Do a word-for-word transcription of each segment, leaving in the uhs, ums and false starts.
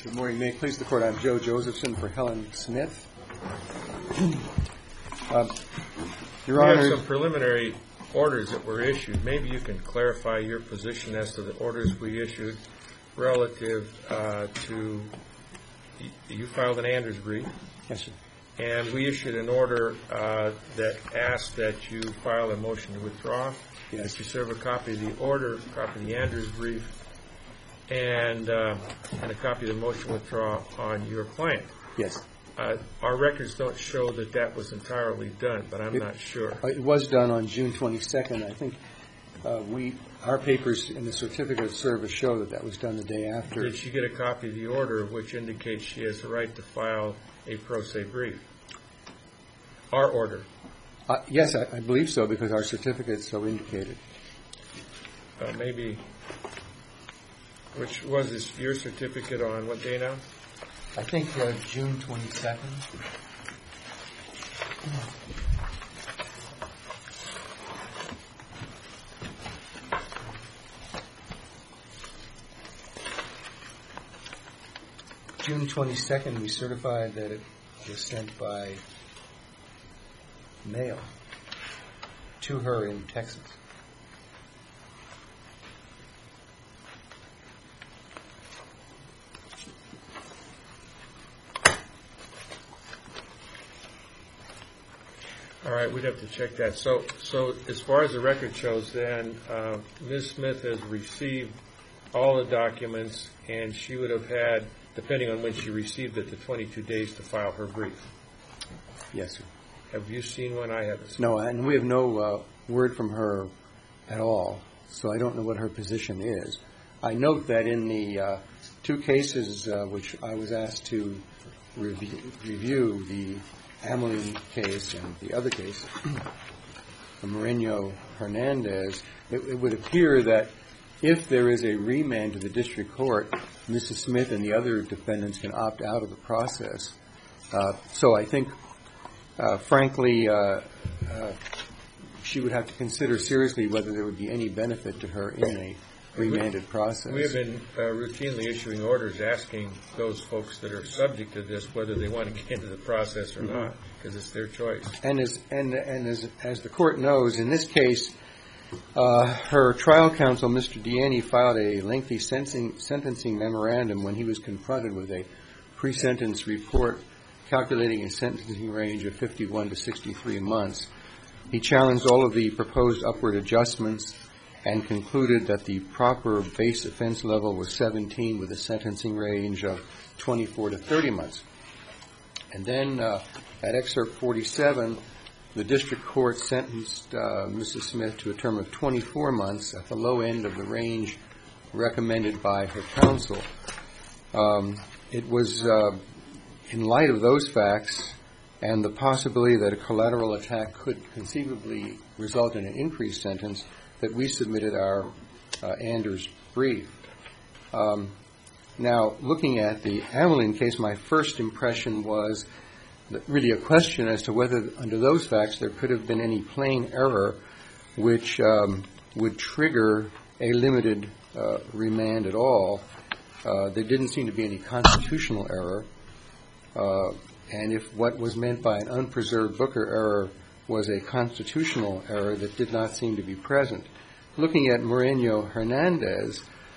Good morning. May it please the Court, I'm Joe Josephson for Helen Smith. uh, Your we Honor, have some preliminary orders that were issued. Maybe you can clarify your position as to the orders we issued relative uh, to, you filed an Anders brief. Yes, sir. And we issued an order uh, that asked that you file a motion to withdraw. Yes. You serve a copy of the order, a copy of the Anders brief, and uh, and a copy of the motion to withdraw on your client. Yes. Uh, our records don't show that that was entirely done, but I'm it, not sure. It was done on June twenty-second. I think uh, we, our papers in the certificate of service show that that was done the day after. Did she get a copy of the order which indicates she has the right to file a pro se brief? Our order. Uh, yes, I, I believe so, because our certificate so indicated. Uh, maybe. Which was this, your certificate on what day now? I think uh, June twenty-second. June twenty-second, we certified that it was sent by mail to her in Texas. All right, we'd have to check that. So, so as far as the record shows, then uh, Miz Smith has received all the documents, and she would have had, depending on when she received it, the twenty-two days to file her brief. Yes, sir. Have you seen one? I haven't seen No, and we have no uh, word from her at all, so I don't know what her position is. I note that in the uh, two cases uh, which I was asked to review, review the Ameline case and the other case, the Moreno-Hernandez, it, it would appear that if there is a remand to the district court, Missus Smith and the other defendants can opt out of the process. Uh, so I think, uh, frankly, uh, uh, she would have to consider seriously whether there would be any benefit to her in a remanded process. We have been uh, routinely issuing orders asking those folks that are subject to this whether they want to get into the process or mm-hmm. not, because it's their choice. And as and and as as the court knows, in this case, uh, her trial counsel, Mister Deaney, filed a lengthy sentencing, sentencing memorandum when he was confronted with a pre-sentence report calculating a sentencing range of fifty-one to sixty-three months. He challenged all of the proposed upward adjustments and concluded that the proper base offense level was seventeen with a sentencing range of twenty-four to thirty months. And then uh, at excerpt forty-seven, the district court sentenced uh, Missus Smith to a term of twenty-four months at the low end of the range recommended by her counsel. Um, it was uh, in light of those facts and the possibility that a collateral attack could conceivably result in an increased sentence that we submitted our uh, Anders brief. Um, now, looking at the Ameline case, my first impression was that really a question as to whether, under those facts, there could have been any plain error which um, would trigger a limited uh, remand at all. Uh, there didn't seem to be any constitutional error. Uh, and if what was meant by an unpreserved Booker error was a constitutional error that did not seem to be present. Looking at Moreno-Hernandez,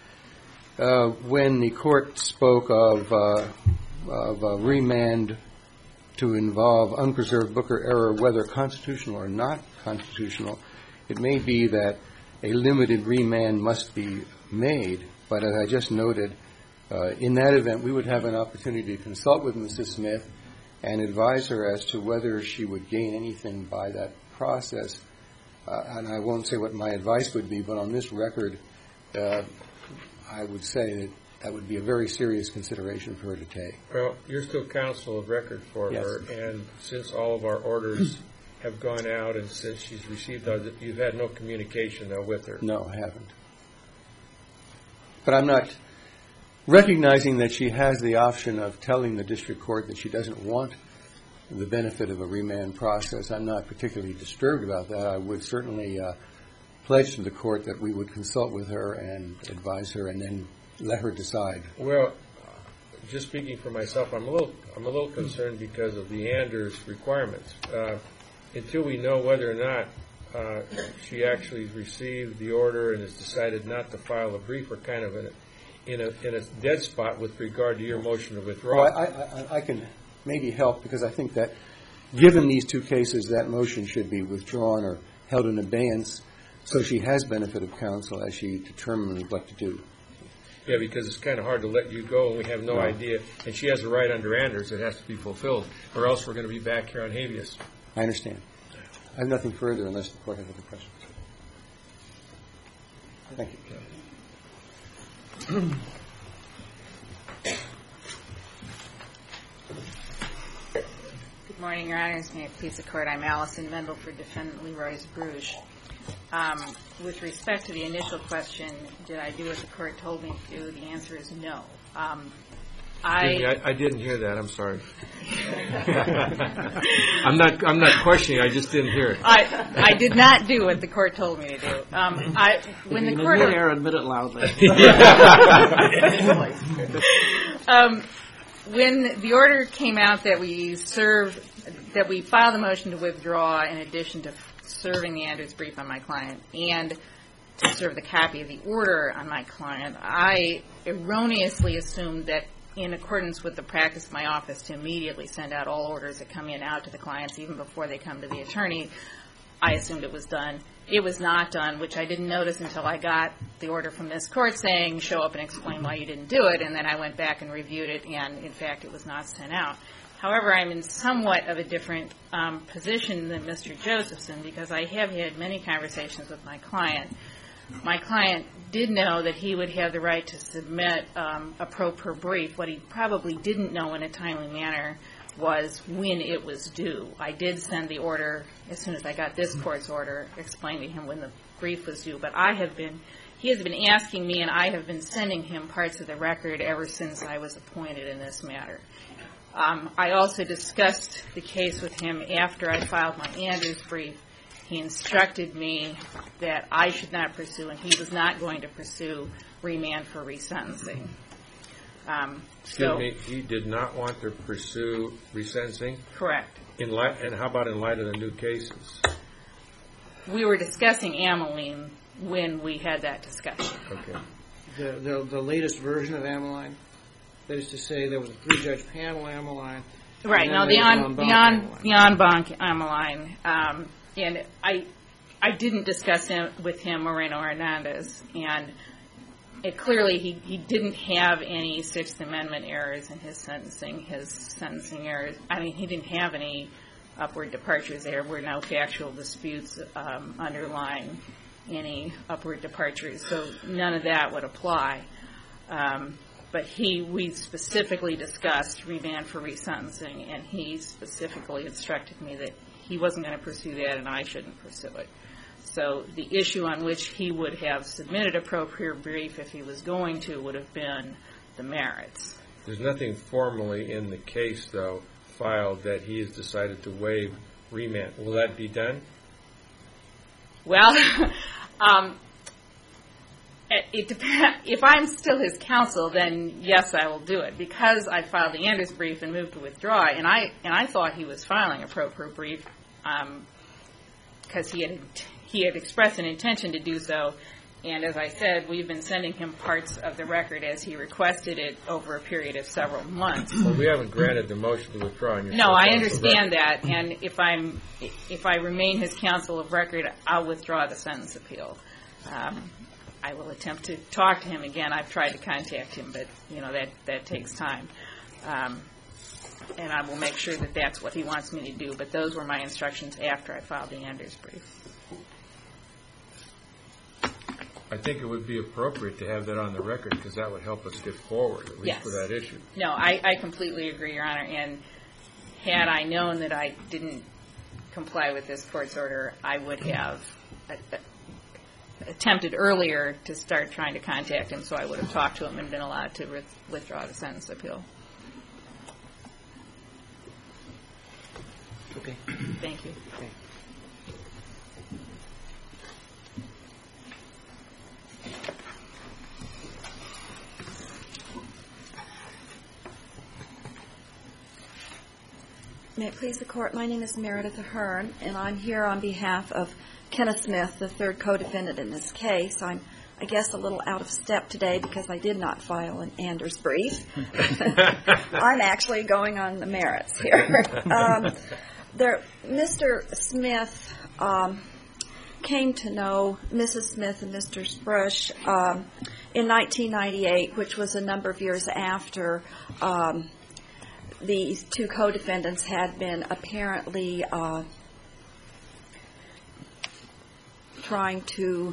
uh, when the court spoke of, uh, of a remand to involve unpreserved Booker error, whether constitutional or not constitutional, it may be that a limited remand must be made. But as I just noted, uh, in that event, we would have an opportunity to consult with Missus Smith and advise her as to whether she would gain anything by that process. Uh, and I won't say what my advice would be, but on this record, uh, I would say that that would be a very serious consideration for her to take. Well, you're still counsel of record for yes. her, and since all of our orders have gone out and since she's received those, you've had no communication, though, with her. No, I haven't. But I'm not recognizing that she has the option of telling the district court that she doesn't want the benefit of a remand process. I'm not particularly disturbed about that. I would certainly uh, pledge to the court that we would consult with her and advise her and then let her decide. Well, just speaking for myself, I'm a little I'm a little concerned because of the Anders requirements. Uh, until we know whether or not uh, she actually received the order and has decided not to file a brief, we're kind of in a, in a in a dead spot with regard to your motion to withdraw. Well, I, I, I can maybe help because I think that given these two cases, that motion should be withdrawn or held in abeyance so she has benefit of counsel as she determines what to do. Yeah, because it's kind of hard to let you go and we have no No. idea. And she has a right under Anders that has to be fulfilled, or else we're going to be back here on habeas. I understand. I have nothing further unless the Court has other questions. Thank you. Good morning, Your Honors. May it please the Court. I'm Allison Mendel for Defendant Leroy Bruges. Um, with respect to the initial question, did I do what the Court told me to do? The answer is no. Um, I, I I didn't hear that. I'm sorry. I'm not I'm not questioning. I just didn't hear it. I I did not do what the Court told me to do. Um, I when the Court there, admit it loudly. um, when the order came out that we serve that we filed a motion to withdraw in addition to serving the Anders brief on my client and to serve the copy of the order on my client, I erroneously assumed that in accordance with the practice of my office to immediately send out all orders that come in out to the clients even before they come to the attorney, I assumed it was done. It was not done, which I didn't notice until I got the order from this Court saying, show up and explain why you didn't do it, and then I went back and reviewed it, and in fact it was not sent out. However, I'm in somewhat of a different um, position than Mister Josephson because I have had many conversations with my client. My client did know that he would have the right to submit um, a pro per brief. What he probably didn't know in a timely manner was when it was due. I did send the order as soon as I got this Court's order, explain to him when the brief was due. But I have been, he has been asking me, and I have been sending him parts of the record ever since I was appointed in this matter. Um, I also discussed the case with him after I filed my Anders brief. He instructed me that I should not pursue, and he was not going to pursue remand for resentencing. Um, Excuse so, me, he did not want to pursue resentencing? Correct. In light, and how about in light of the new cases? We were discussing Ameline when we had that discussion. Okay. The, the, the latest version of Ameline, that is to say there was a three-judge panel Ameline. Right. Now, the on, the on, the en banc Ameline, um, and I, I didn't discuss him with him Moreno Hernandez, and it clearly he, he didn't have any Sixth Amendment errors in his sentencing. His sentencing errors, I mean, he didn't have any upward departures. There were no factual disputes um, underlying any upward departures, so none of that would apply. Um, but he, we specifically discussed remand for resentencing, and he specifically instructed me that he wasn't going to pursue that and I shouldn't pursue it. So the issue on which he would have submitted a pro per brief if he was going to would have been the merits. There's nothing formally in the case, though, filed that he has decided to waive remand. Will that be done? Well, um, it, it depends. If I'm still his counsel, then yes, I will do it because I filed the Anders brief and moved to withdraw. And I and I thought he was filing a pro per brief because um, he had he had expressed an intention to do so. And as I said, we've been sending him parts of the record as he requested it over a period of several months. Well, we haven't granted the motion to withdraw. On your no, I understand that. And if I'm if I remain his counsel of record, I'll withdraw the sentence appeal. Um, I will attempt to talk to him again. I've tried to contact him, but you know that that takes time. Um, and I will make sure that that's what he wants me to do. But those were my instructions after I filed the Anders brief. I think it would be appropriate to have that on the record because that would help us get forward, at least Yes. for that issue. No, I, I completely agree, Your Honor. And had I known that I didn't comply with this court's order, I would have uh, attempted earlier to start trying to contact him, so I would have talked to him and been allowed to re- withdraw the sentence appeal. Okay. Thank you. Okay. May it please the Court, my name is Meredith Ahern, and I'm here on behalf of Kenneth Smith, the third co-defendant in this case. I'm, I guess, a little out of step today because I did not file an Anders brief. I'm actually going on the merits here. um, there, Mister Smith um, came to know Missus Smith and Mister Sprush um, in nineteen ninety-eight, which was a number of years after um, these two co-defendants had been apparently uh, trying to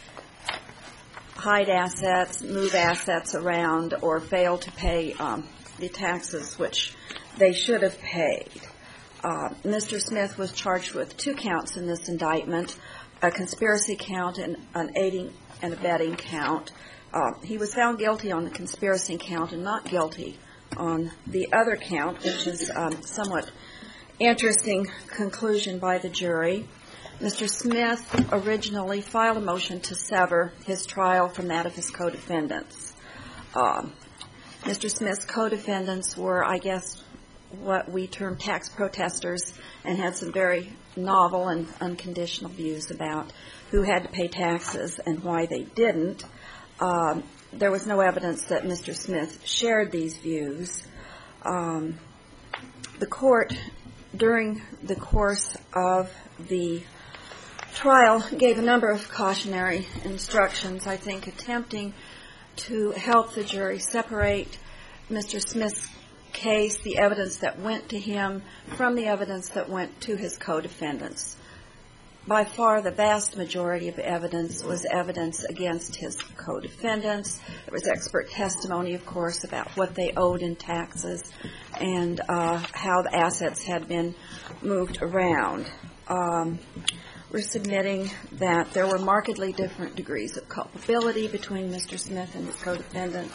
hide assets, move assets around, or fail to pay um, the taxes which they should have paid. Uh, Mister Smith was charged with two counts in this indictment, a conspiracy count and an aiding and abetting count. Uh, he was found guilty on the conspiracy count and not guilty on the other count, which is um, somewhat interesting conclusion by the jury. Mister Smith originally filed a motion to sever his trial from that of his co-defendants. Um, Mister Smith's co-defendants were, I guess, what we term tax protesters and had some very novel and unconditional views about who had to pay taxes and why they didn't. Um, there was no evidence that Mister Smith shared these views. Um, the court, during the course of the trial, gave a number of cautionary instructions, I think, attempting to help the jury separate Mister Smith's case, the evidence that went to him, from the evidence that went to his co-defendants. By far, the vast majority of evidence was evidence against his co-defendants. There was expert testimony, of course, about what they owed in taxes and uh, how the assets had been moved around. Um, we're submitting that there were markedly different degrees of culpability between Mister Smith and his co-defendants,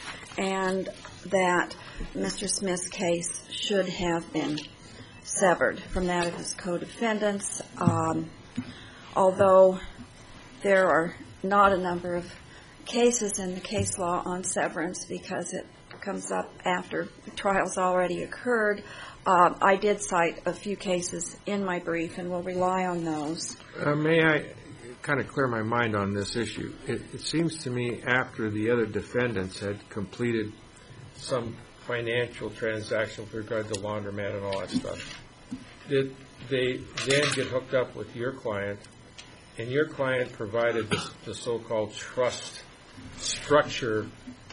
and that Mister Smith's case should have been severed from that of his co-defendants. Um, although there are not a number of cases in the case law on severance because it comes up after the trial's already occurred, uh, I did cite a few cases in my brief and will rely on those. Uh, may I kind of clear my mind on this issue? It, it seems to me after the other defendants had completed some financial transaction with regard to laundromat and all that stuff, did they then get hooked up with your client, and your client provided the, the so-called trust structure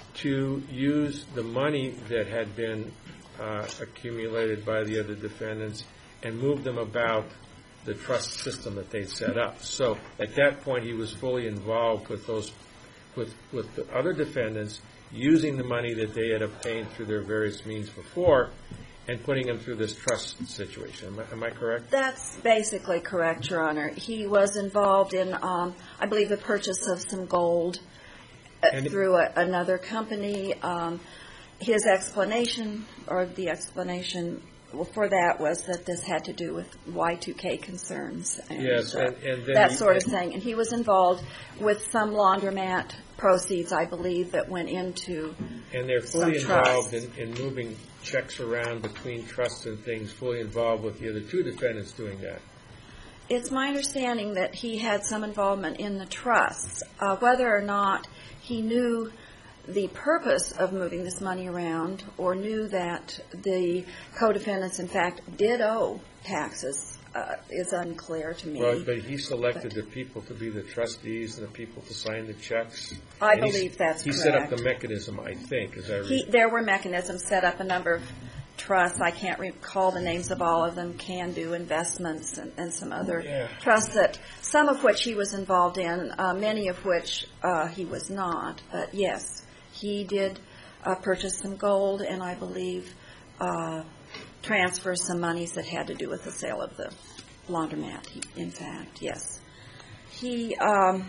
to use the money that had been uh, accumulated by the other defendants and move them about the trust system that they'd set up. So at that point, he was fully involved with those, with with the other defendants, using the money that they had obtained through their various means before, and putting them through this trust situation. Am I, am I correct? That's basically correct, Your Honor. He was involved in, um, I believe, the purchase of some gold uh, through a, another company. Um, his explanation, or the explanation for that, was that this had to do with Y two K concerns. And, yes, and, and then that he, sort of thing. And he was involved with some laundromat proceeds, I believe, that went into and they're fully some involved trust. in, in moving checks around between trusts and things, fully involved with the other two defendants doing that. It's my understanding that he had some involvement in the trusts. Uh, whether or not he knew the purpose of moving this money around or knew that the co-defendants, in fact, did owe taxes uh, is unclear to me. Well, but he selected But the people to be the trustees and the people to sign the checks. I And he's- believe that's he correct. set up the mechanism, I think, as I read. He, there were mechanisms set up, a number of trusts. I can't recall the names of all of them, Can Do Investments and, and some other Yeah. trusts, that some of which he was involved in, uh, many of which uh, he was not. But yes, he did uh, purchase some gold and I believe uh, transfer some monies that had to do with the sale of the laundromat, he, in fact, yes. He... Um,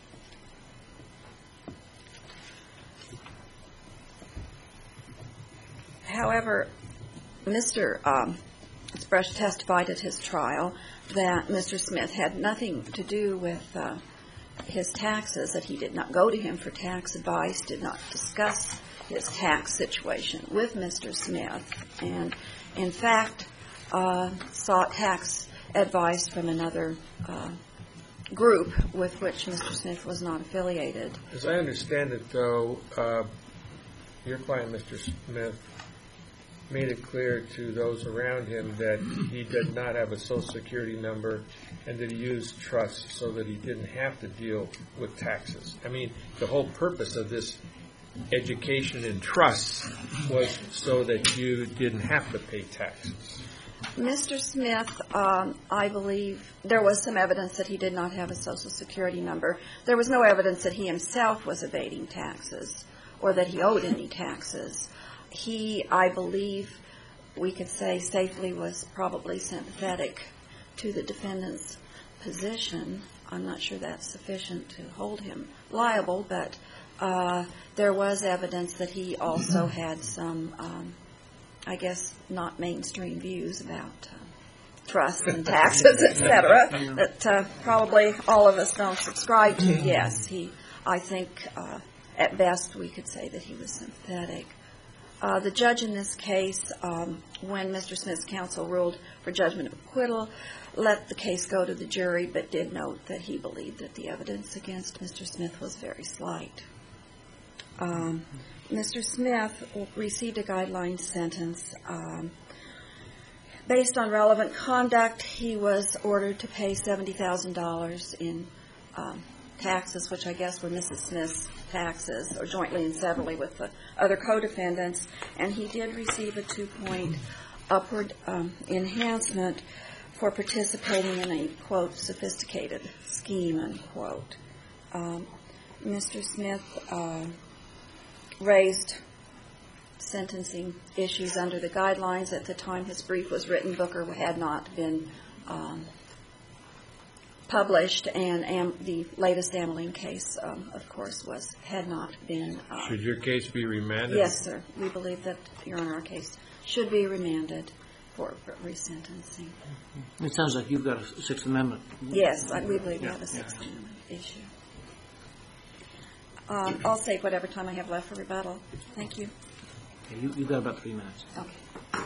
However, Mister Um, Sprush testified at his trial that Mister Smith had nothing to do with uh, his taxes, that he did not go to him for tax advice, did not discuss his tax situation with Mister Smith. And, in fact, uh, sought tax advice from another uh, group with which Mister Smith was not affiliated. As I understand it, though, uh, your client, Mister Smith, made it clear to those around him that he did not have a Social Security number and that he used trusts so that he didn't have to deal with taxes. I mean, the whole purpose of this education in trusts was so that you didn't have to pay taxes. Mister Smith, um, I believe there was some evidence that he did not have a Social Security number. There was no evidence that he himself was evading taxes or that he owed any taxes. He, I believe, we could say safely was probably sympathetic to the defendant's position. I'm not sure that's sufficient to hold him liable, but uh, there was evidence that he also had some, um, I guess, not mainstream views about uh, trusts and taxes, et cetera, that uh, probably all of us don't subscribe to. Yes, he, I think, uh, at best we could say that he was sympathetic. Uh, the judge in this case, um, when Mister Smith's counsel ruled for judgment of acquittal, let the case go to the jury, but did note that he believed that the evidence against Mister Smith was very slight. Um, Mister Smith received a guideline sentence. Um, based on relevant conduct, he was ordered to pay seventy thousand dollars in um, taxes, which I guess were Missus Smith's taxes, or jointly and severally with the other co-defendants, and he did receive a two-point upward um, enhancement for participating in a, quote, sophisticated scheme, unquote. Um, Mister Smith uh, raised sentencing issues under the guidelines. At the time his brief was written, Booker had not been um, published, and Am- the latest Ameline case, um, of course, was had not been. Uh, Should your case be remanded? Yes, sir. We believe that, Your Honor, our case should be remanded for resentencing. It sounds like you've got a Sixth Amendment. Yes, I, we believe we Yeah, have a yeah. Sixth Amendment issue. Um, I'll save whatever time I have left for rebuttal. Thank you. Okay, you, you've got about three minutes. Okay.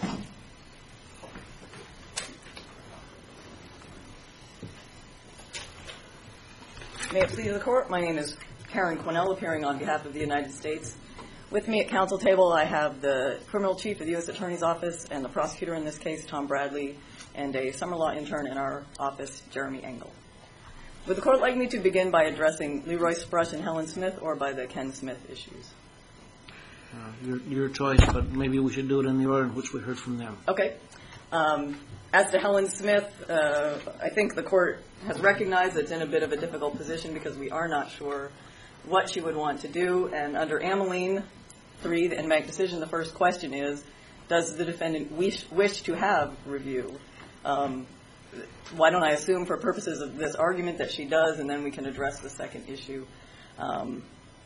May it please the Court, my name is Karen Quinnell, appearing on behalf of the United States. With me at counsel table, I have the criminal chief of the U S Attorney's Office and the prosecutor in this case, Tom Bradley, and a summer law intern in our office, Jeremy Engel. Would the Court like me to begin by addressing Leroy Sprush and Helen Smith, or by the Ken Smith issues? Uh, your, your choice, but maybe we should do it in the order in which we heard from them. Okay. Um, as to Helen Smith, uh, I think the Court has recognized it's in a bit of a difficult position because we are not sure what she would want to do. And under Ameline three, the in-bank decision, the first question is, does the defendant wish, wish to have review? Um, why don't I assume for purposes of this argument that she does, and then we can address the second issue. Um,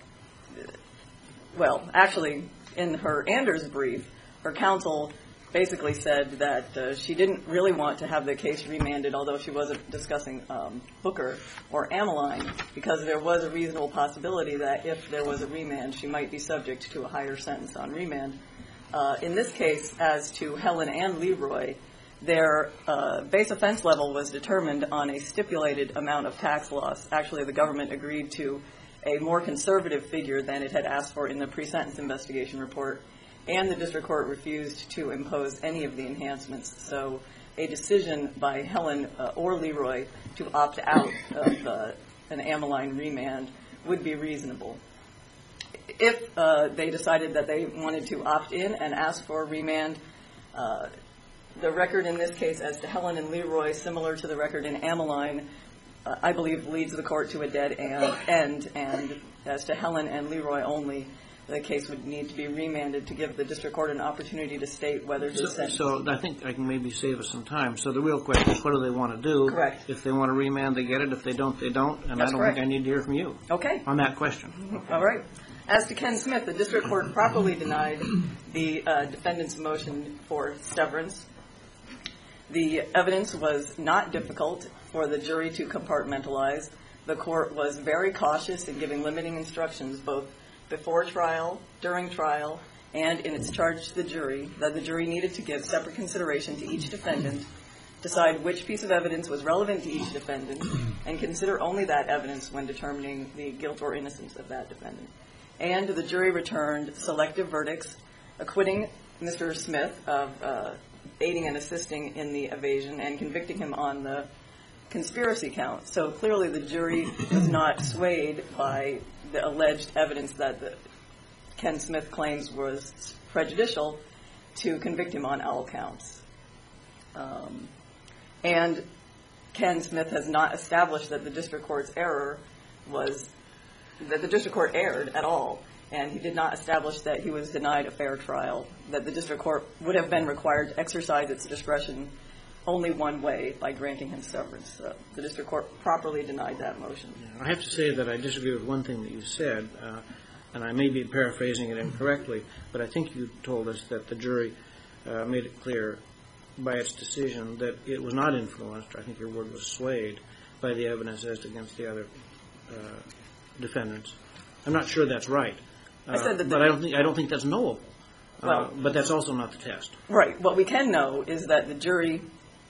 well, actually, in her Anders brief, her counsel basically said that uh, she didn't really want to have the case remanded, although she wasn't discussing um, Booker or Ameline, because there was a reasonable possibility that if there was a remand, she might be subject to a higher sentence on remand. Uh, in this case, as to Helen and Leroy, their uh, base offense level was determined on a stipulated amount of tax loss. Actually, the government agreed to a more conservative figure than it had asked for in the pre-sentence investigation report, and the district court refused to impose any of the enhancements. So a decision by Helen uh, or Leroy to opt out of uh, an Ameline remand would be reasonable. If uh, they decided that they wanted to opt in and ask for a remand, uh, the record in this case as to Helen and Leroy, similar to the record in Ameline, uh, I believe leads the court to a dead end, and as to Helen and Leroy only, the case would need to be remanded to give the district court an opportunity to state whether to So, sentence. so I think I can maybe save us some time. So the real question is, what do they want to do? Correct. If they want to remand, they get it. If they don't, they don't. And That's I don't correct. think I need to hear from you Okay. on that question. All right. As to Ken Smith, the district court properly denied the uh, defendant's motion for severance. The evidence was not difficult for the jury to compartmentalize. The court was very cautious in giving limiting instructions both before trial, during trial, and in its charge to the jury that the jury needed to give separate consideration to each defendant, decide which piece of evidence was relevant to each defendant, and consider only that evidence when determining the guilt or innocence of that defendant. And the jury returned selective verdicts acquitting Mister Smith of uh, aiding and assisting in the evasion and convicting him on the conspiracy count. So clearly the jury was not swayed by the alleged evidence that the, Ken Smith claims was prejudicial to convict him on all counts. Um, and Ken Smith has not established that the district court's error was, that the district court erred at all. And he did not establish that he was denied a fair trial, that the district court would have been required to exercise its discretion only one way, by granting him severance. So the district court properly denied that motion. I have to say that I disagree with one thing that you said, uh, and I may be paraphrasing it incorrectly, but I think you told us that the jury uh, made it clear by its decision that it was not influenced, I think your word was swayed, by the evidence as against the other uh, defendants. I'm not sure that's right. Uh, I said that but I don't think I don't think that's knowable. Well, uh, but that's also not the test. Right. What we can know is that the jury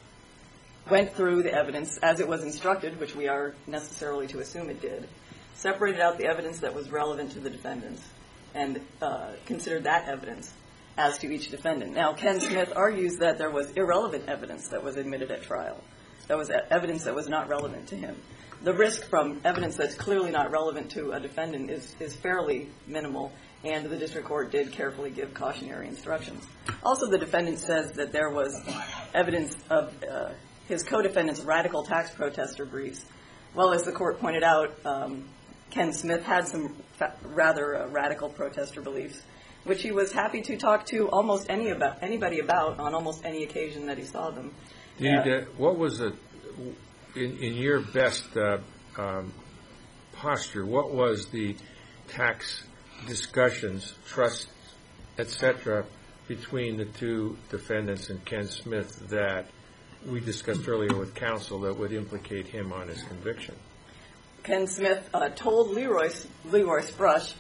went through the evidence as it was instructed, which we are necessarily to assume it did, separated out the evidence that was relevant to the defendants, and uh, considered that evidence as to each defendant. Now, Ken Smith argues that there was irrelevant evidence that was admitted at trial. That was evidence that was not relevant to him. The risk from evidence that's clearly not relevant to a defendant is, is fairly minimal, and the district court did carefully give cautionary instructions. Also, the defendant says that there was evidence of uh, his co-defendant's radical tax protester briefs. Well, as the court pointed out, um, Ken Smith had some fa- rather uh, radical protester beliefs, which he was happy to talk to almost any about, anybody about on almost any occasion that he saw them. Did, uh, what was the, in, in your best uh, um, posture, what was the tax discussions, trusts, et cetera, between the two defendants and Ken Smith that we discussed earlier with counsel that would implicate him on his conviction? Ken Smith uh, told Leroy, Leroy Sprush,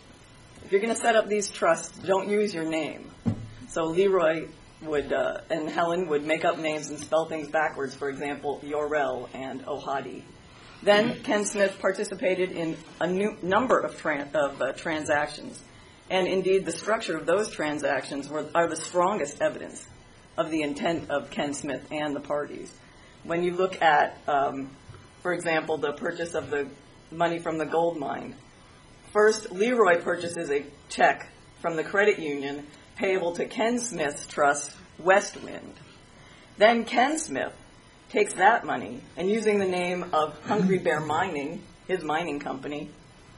if you're going to set up these trusts, don't use your name. So Leroy would, uh, and Helen would make up names and spell things backwards, for example, Yorel and Ohadi. Then Ken Smith participated in a new number of, tran- of uh, transactions. And indeed, the structure of those transactions were, are the strongest evidence of the intent of Ken Smith and the parties. When you look at, um, for example, the purchase of the money from the gold mine, first, Leroy purchases a check from the credit union payable to Ken Smith's trust, Westwind. Then Ken Smith takes that money and, using the name of Hungry Bear Mining, his mining company,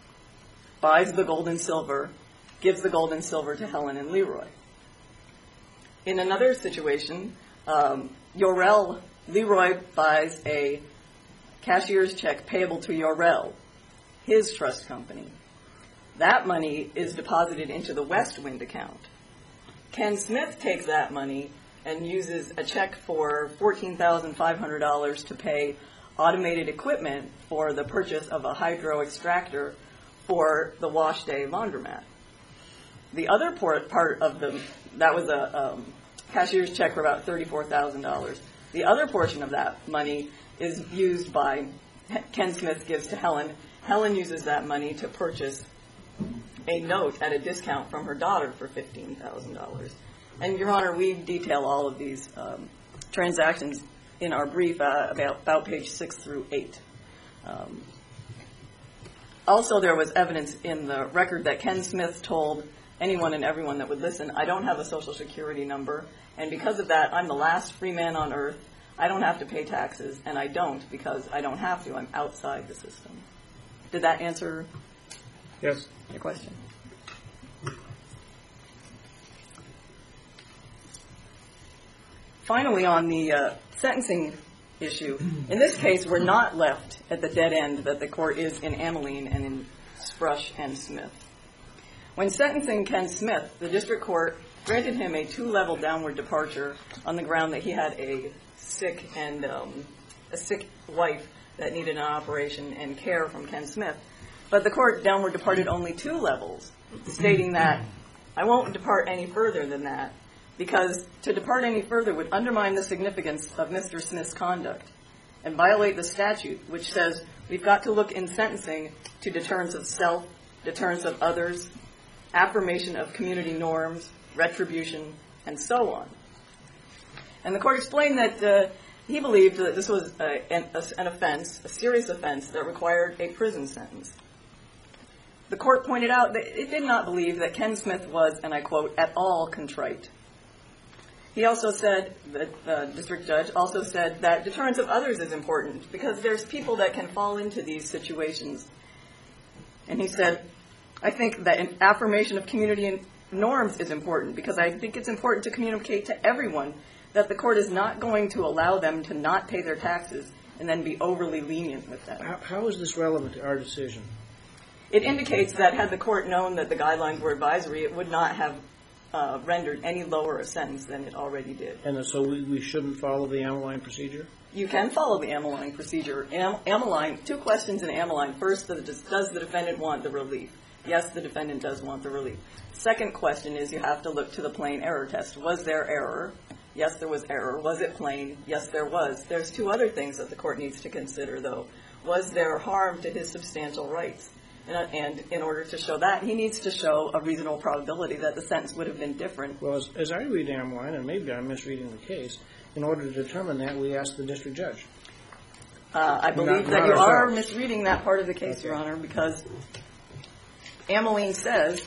buys the gold and silver, gives the gold and silver to Helen and Leroy. In another situation, um, Yorel, Leroy buys a cashier's check payable to Yorel, his trust company. That money is deposited into the Westwind account. Ken Smith takes that money and uses a check for fourteen thousand five hundred dollars to pay automated equipment for the purchase of a hydro extractor for the Wash Day laundromat. The other part, part of the, that was a um, cashier's check for about thirty-four thousand dollars. The other portion of that money is used by, Ken Smith gives to Helen. Helen uses that money to purchase a note at a discount from her daughter for fifteen thousand dollars. And, Your Honor, we detail all of these um, transactions in our brief uh, about, about page six through eight. Um, also, there was evidence in the record that Ken Smith told anyone and everyone that would listen, I don't have a Social Security number, and because of that, I'm the last free man on earth. I don't have to pay taxes, and I don't because I don't have to. I'm outside the system. Did that answer Yes. your question? Finally, on the uh, sentencing issue, in this case, we're not left at the dead end that the court is in Ameline and in Sprush and Smith. When sentencing Ken Smith, the district court granted him a two-level downward departure on the ground that he had a sick and um, a sick wife that needed an operation and care from Ken Smith. But the court downward departed only two levels, stating that I won't depart any further than that, because to depart any further would undermine the significance of Mister Smith's conduct and violate the statute, which says we've got to look in sentencing to deterrence of self, deterrence of others, affirmation of community norms, retribution, and so on. And the court explained that uh, he believed that this was a, an, a, an offense, a serious offense, that required a prison sentence. The court pointed out that it did not believe that Ken Smith was, and I quote, at all contrite. He also said, the uh, district judge also said that deterrence of others is important because there's people that can fall into these situations. And he said, I think that an affirmation of community norms is important because I think it's important to communicate to everyone that the court is not going to allow them to not pay their taxes and then be overly lenient with them. How, how is this relevant to our decision? It indicates that had the court known that the guidelines were advisory, it would not have uh, rendered any lower a sentence than it already did. And so we, we shouldn't follow the Ameline procedure? You can follow the Ameline procedure. Am, Ameline, two questions in Ameline. First, does the defendant want the relief? Yes, the defendant does want the relief. Second question is you have to look to the plain error test. Was there error? Yes, there was error. Was it plain? Yes, there was. There's two other things that the court needs to consider, though. Was there harm to his substantial rights? And, uh, and in order to show that, he needs to show a reasonable probability that the sentence would have been different. Well, as, as I read Ameline, and maybe I'm misreading the case, in order to determine that, we ask the district judge. Uh, I believe not, that not you are ourselves. misreading that part of the case, Okay. Your Honor, because Ameline says,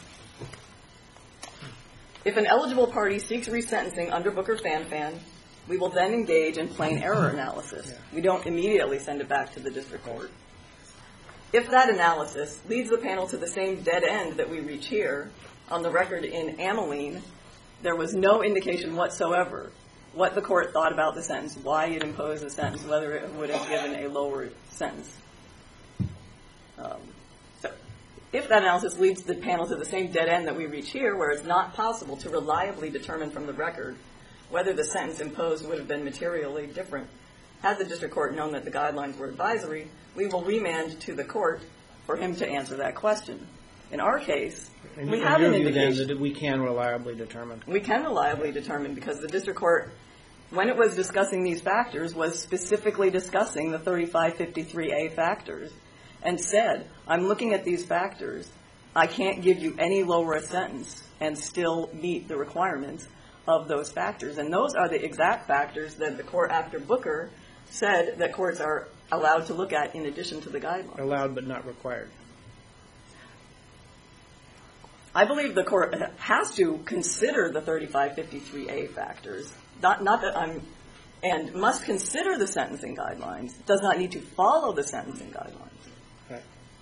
if an eligible party seeks resentencing under Booker-Fanfan, we will then engage in plain error analysis. Yeah. We don't immediately send it back to the district court. If that analysis leads the panel to the same dead end that we reach here, on the record in Ameline, there was no indication whatsoever what the court thought about the sentence, why it imposed the sentence, whether it would have given a lower sentence. Um, so, if that analysis leads the panel to the same dead end that we reach here, where it's not possible to reliably determine from the record whether the sentence imposed would have been materially different, had the district court known that the guidelines were advisory, we will remand to the court for him to answer that question. In our case, And we in have your an view, then, indication. that we can reliably determine. We can reliably determine because the district court, when it was discussing these factors, was specifically discussing the thirty-five fifty-three A factors and said, I'm looking at these factors. I can't give you any lower a sentence and still meet the requirements of those factors. And those are the exact factors that the court, after Booker, said that courts are allowed to look at in addition to the guidelines. Allowed but not required. I believe the court has to consider the thirty-five fifty-three A factors, not, not that I'm, and must consider the sentencing guidelines, does not need to follow the sentencing guidelines. Right.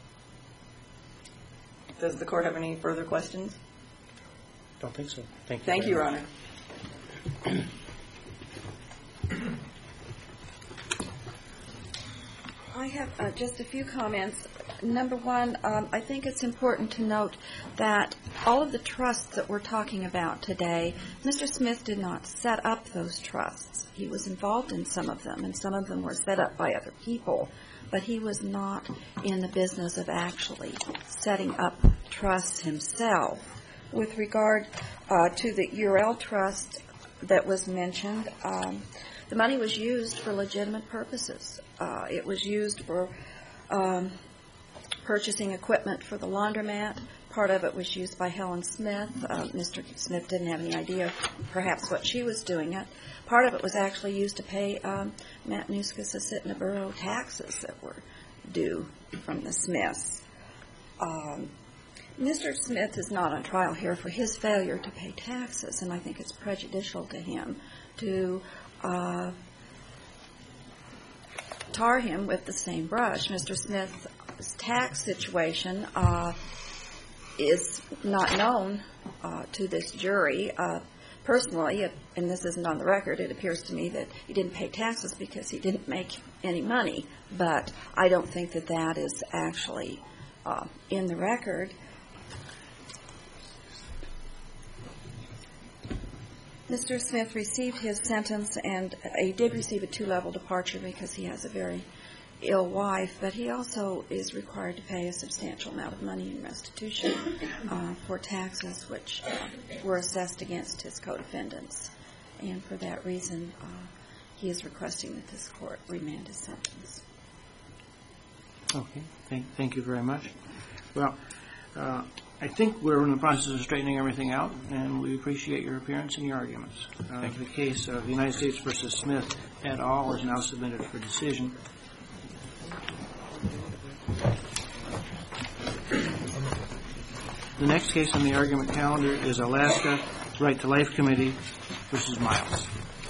Does the court have any further questions? Don't think so. Thank you. Thank very you, Your much. Honor. I have uh, just a few comments. Number one, um, I think it's important to note that all of the trusts that we're talking about today, Mister Smith did not set up those trusts. He was involved in some of them, and some of them were set up by other people, but he was not in the business of actually setting up trusts himself. With regard uh, to the U R L trust that was mentioned, um, the money was used for legitimate purposes. Uh, it was used for um, purchasing equipment for the laundromat. Part of it was used by Helen Smith. Uh, Mister Smith didn't have any idea perhaps what she was doing it. Part of it was actually used to pay um, Matt Nuskus' Assitna Borough taxes that were due from the Smiths. Um, Mister Smith is not on trial here for his failure to pay taxes, and I think it's prejudicial to him to uh, tar him with the same brush. Mister Smith's tax situation uh, is not known uh, to this jury. Uh, personally, it, and this isn't on the record, it appears to me that he didn't pay taxes because he didn't make any money, but I don't think that that is actually uh, in the record. Mister Smith received his sentence, and he did receive a two-level departure because he has a very ill wife, but he also is required to pay a substantial amount of money in restitution uh, for taxes which uh, were assessed against his co-defendants. And for that reason, uh, he is requesting that this court remand his sentence. Okay. Thank, thank you very much. Well, uh, I think we're in the process of straightening everything out, and we appreciate your appearance and your arguments. Uh, the case of United States versus Smith et al. Is now submitted for decision. The next case on the argument calendar is Alaska Right to Life Committee versus Miles.